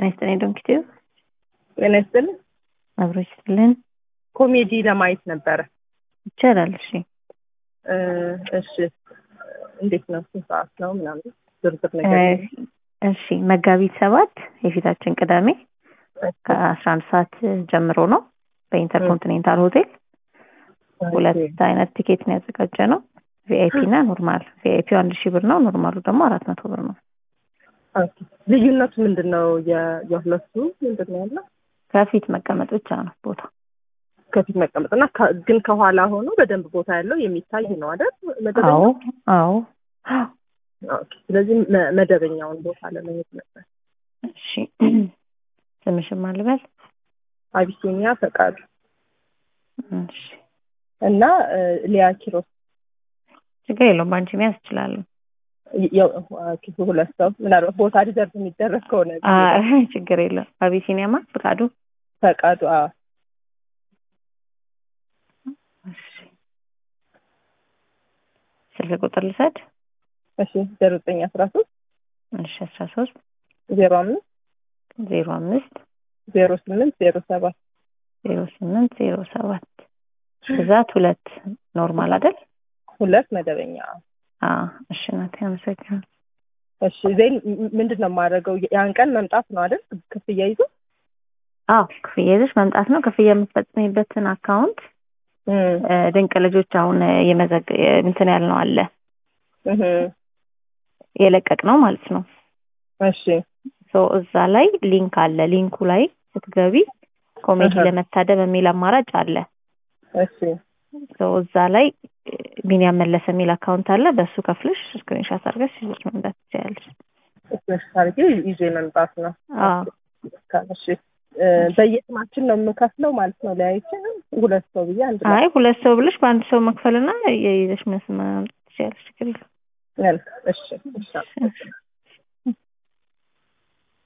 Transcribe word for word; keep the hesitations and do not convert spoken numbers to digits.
ጤና ይስጥልኝ ዶክተር ጤና ይስጥልኝ አብሮ ይስጥልን። ኮሜዲ ለማየት ነበረ። ይቻላል? እሺ እ እሺ እንዴት ነው? ስንት ሰዓት ነው ምናምን ዝርዝር ነገር? እሺ መጋቢት ሰባት የፊታችን ቅዳሜ ከአስራ አንድ ሰዓት ጀምሮ ነው በኢንተርኮንቲኔንታል ሆቴል። ሁለት አይነት ቲኬት ነው ያዘጋጀ ነው፣ ቪአይፒ እና ኖርማል። ቪአይፒ አንድ ሺህ ብር ነው፣ ኖርማሉ ደግሞ አራት መቶ ብር ነው። ኦኬ ልዩነቱ ምንድነው? የሁለቱ ምንድነው ያለው? ከፊት መቀመጥ ብቻ ነው ቦታ። ከፊት መቀመጥና ግን ከኋላ ሆኖ በደንብ ቦታ ያለው የሚታይ ነው አይደል? መደበኛ? አዎ አዎ። ኦኬ ስለዚህ መደበኛውን ቦታ ለማየት ነበር። እሺ ስምሽን ማን ልበል? አቢሲኒያ ፈቃዱ። እሺ እና ሊያ ኪሮስ። ችግር የለውም ባንቺ መያዝ እችላለሁ። ያው ሁለት ሰው ምናልባት ቦታ ሪዘርቭ የሚደረግ ከሆነ አይ ችግር የለውም። አቢሲኒያማ ፈቃዱ ፈቃዱ። አዎ እሺ ስልክ ቁጥር ልሰድ? እሺ ዜሮ ዘጠኝ አስራ ሶስት እሺ አስራ ሶስት ዜሮ አምስት ዜሮ አምስት ዜሮ ስምንት ዜሮ ሰባት ዜሮ ስምንት ዜሮ ሰባት ብዛት ሁለት ኖርማል አይደል? ሁለት መደበኛ። አዎ እሺ እናቴ አመሰግናለሁ። እሺ ዜን ምንድነው የማደርገው? ያን ቀን መምጣት ነው አይደል? ክፍያ ይዞ? አዎ ክፍያ ይዘሽ መምጣት ነው። ክፍያ የምትፈጽሚበትን አካውንት ድንቅ ልጆች አሁን የመዘግ እንትን ያልነው አለ እህ የለቀቅ ነው ማለት ነው። እሺ ሶ እዛ ላይ ሊንክ አለ። ሊንኩ ላይ ስትገቢ ኮሜዲ ለመታደም የሚል አማራጭ አለ። እሺ ሶ እዛ ላይ ቢኒያም መለሰ የሚል አካውንት አለ። በሱ ከፍለሽ ስክሪንሾት አድርገሽ ይዘሽ መምጣት ትችያለሽ። ስክሪንሾት አድርጌ ይዤ መምጣት ነው። አዎ እሺ በየስማችን ነው የምከፍለው ማለት ነው። ለያይችን ሁለት ሰው ብዬ አንድ አይ ሁለት ሰው ብለሽ በአንድ ሰው መክፈልና ይዘሽ መስማት ትችያለሽ። ችግር የለውም። መልካም እሺ እሺ